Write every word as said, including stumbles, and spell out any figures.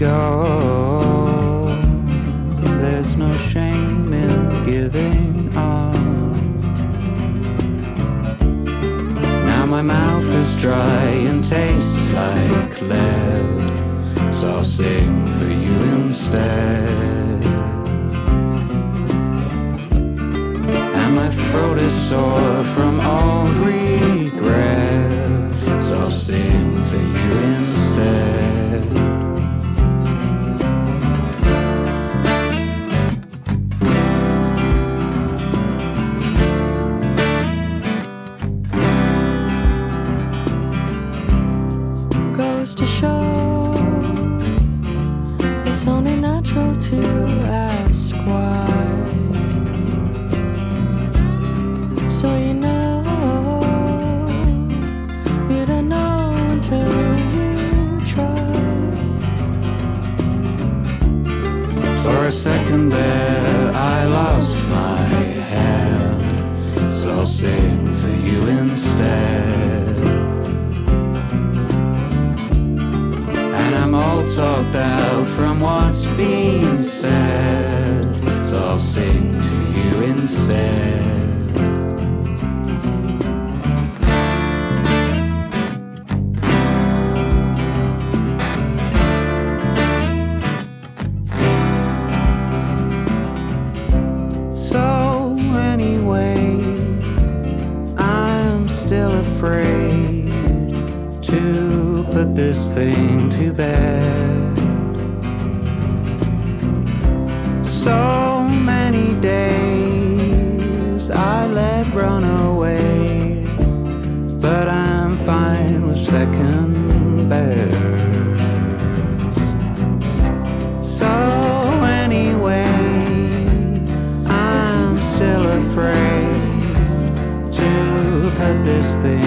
go. There's no shame in giving up. Now my mouth is dry and tastes like lead, so I'll sing for you instead. And my throat is sore from all regret, so I'll sing for you instead. Goes to show it's only natural to ask why. So you know, you don't know until you try. For a second there I lost my hand, so I'll sing for you instead. And I'm all talked out from what's being said, so I'll sing to you instead. So anyway, I'm still afraid to put this thing to bed. So many days I let run away, but I'm fine with second best. So anyway, I'm still afraid to put this thing